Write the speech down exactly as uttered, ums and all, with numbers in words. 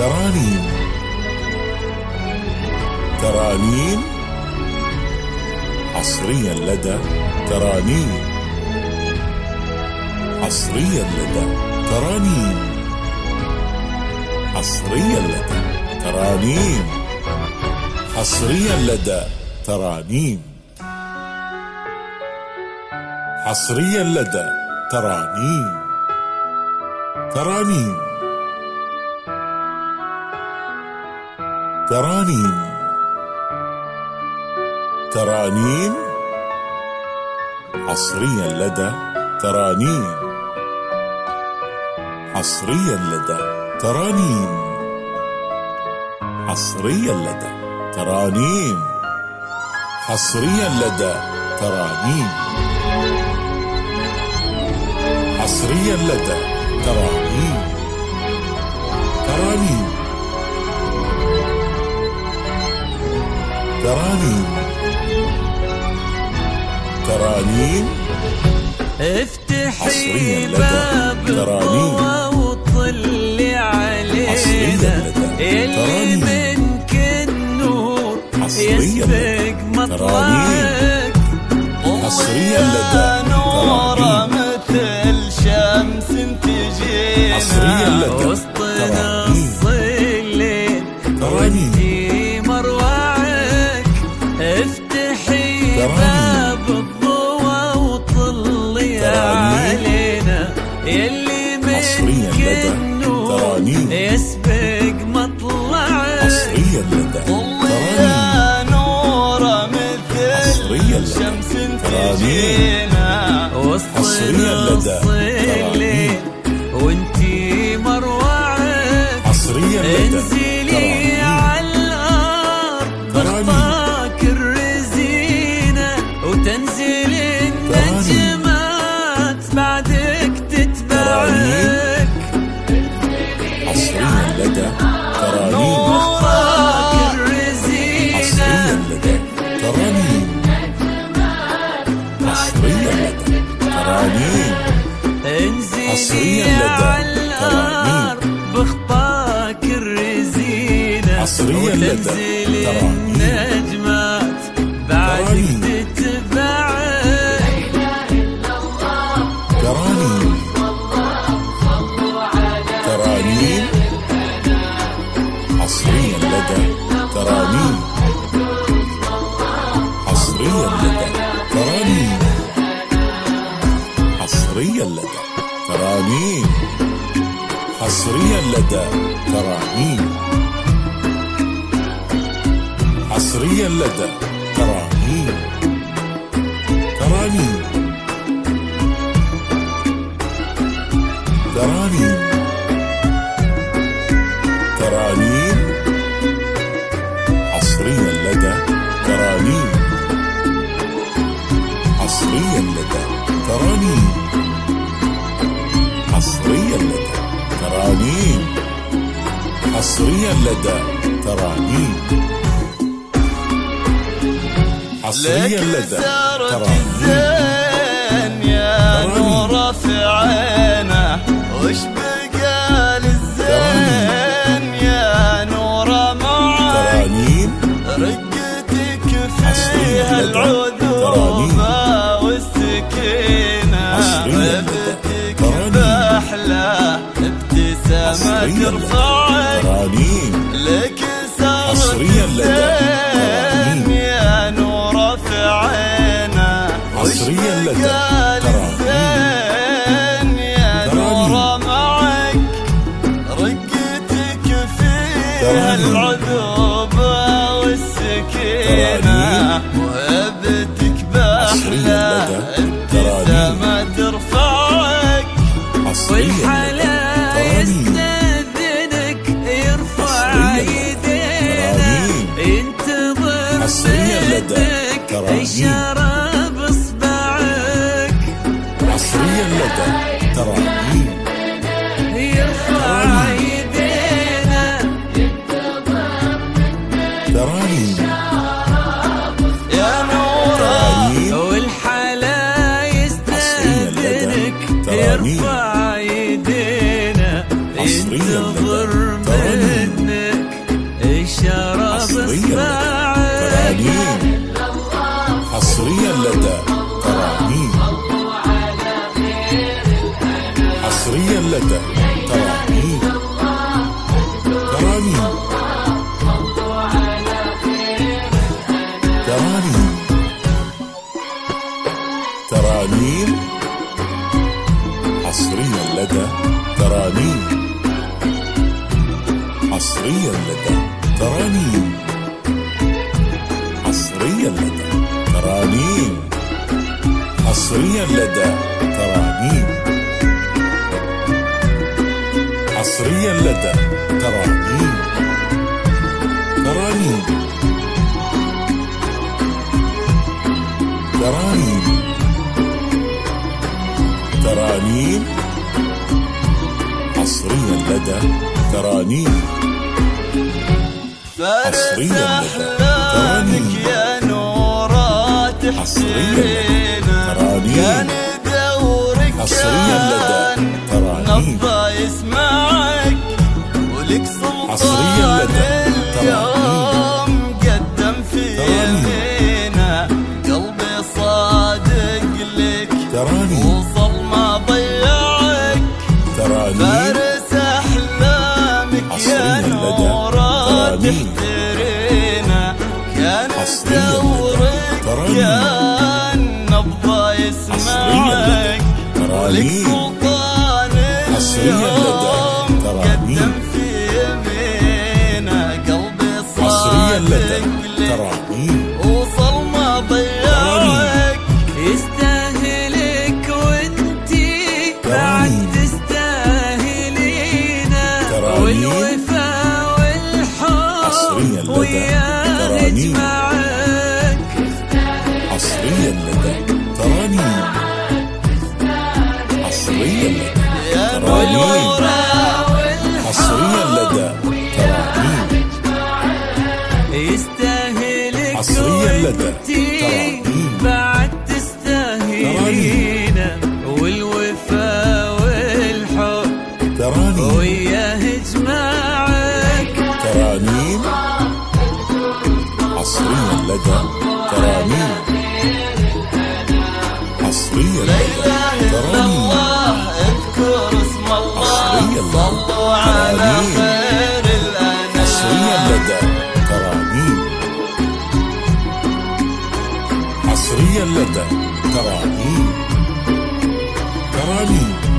ترانيم ترانيم حصريا لدى ترانيم حصريا لدى ترانيم حصريا لدى ترانيم حصريا لدى ترانيم حصريا لدى ترانيم ترانيم ترانيم ترانيم حصريا لدى ترانيم حصريا لدى ترانيم حصريا لدى ترانيم حصريا لدى ترانيم حصريا لدى ترانيم ترانيم ترانيم ترانيم افتحي باب الضوء وطلي علينا اللي منك النور يسبق مطلعك حصريا لدى نوره مثل شمس تجينا وسط نص الليل وانتي مروعك. افتحي باب الضوء وطلي علينا يلي منك النور يسبق مطلعك طلي يا نوره مثل شمس تجينا وسط نص الليل وانتي مروعك. انزلي عالارض بخطاك الرزينة وتنزلي النجمات بعدك تتبعك. حصريا لدى ترانيم بخطاك الرزينة ترانيم حصريا لدى ترانيم انزلي عالارض بخطاك الرزينة وتنزلي النجمات بعدك تتبعك. ترانيم ترانيم حصريا لدى ترانيم حصريا لدى ترانيم حصريا لدى ترانيم حصريا لدى ترانيم حصريا لدى ترانيم ترانيم ترانيم ترانيم حصريا لدى ترانيم حصريا لدى ترانيم حصريا لدى ترانيم حصريا لدى ترانيم حصريا لدى ترانيم يا نور في عينه وش بقى للزين يا نور معك. ترانيم رقتك فيها العذوبة والسكينة وابتك بأحلى ابتسامة ترفعك. لك حصريا لدى ترانيم يا نور في عينه حصريا لدى ترانيم يا نور معك. رقتك فيها العذوبة والسكينة وهبتك بأحلى ابتسامة ترفعك. والحلا يستأذنك يرفع يدينا ينتظر منك إشارة بإصبعك. حصريا لدى ترانيم يرفع يدينا ترانيم يا نورة. والحلا يستأذنك يرفع يدينا ينتظر منك حصريا لدى ترانيم ترانيم ترانيم ترانيم حصريا لدى ترانيم حصريا لدى ترانيم حصريا لدى ترانيم حصريا لدى ترانيم حصريا لدى ترانيم ترانيم ترانيم ترانيم حصريا لدى ترانيم فارس أحلامك يا نورة تحسينا كان دورك كان نبضة يسمعك ولك سلطان اليوم قدم في يمينا قلبي صادق لك وصل ما ضيعك فارس أحلامك يا نورة تحترينا كان دورك كان نبضة يسمعك ولك سلطان اليوم قدم في يمينا قلبي صادق لك وصل ما ضيعك يستاهلك وانتي بعد تستاهلينا والوفا والحب ويا نجمعك حصريا لدى ترانيم حصريا لدى ترانيم حصريا لدى ترانيم يستاهلك حصريا لدى ترانيم بعد تستاهلينا والوفا والحب ترانيم وياه يجمعك ترانيم حصريا لدى ترانيم حصريا لدى ترانيم اذكر اسم الله صلوا على خير الانام حصريا لدى ترانيم حصريا لدى ترانيم ترانيم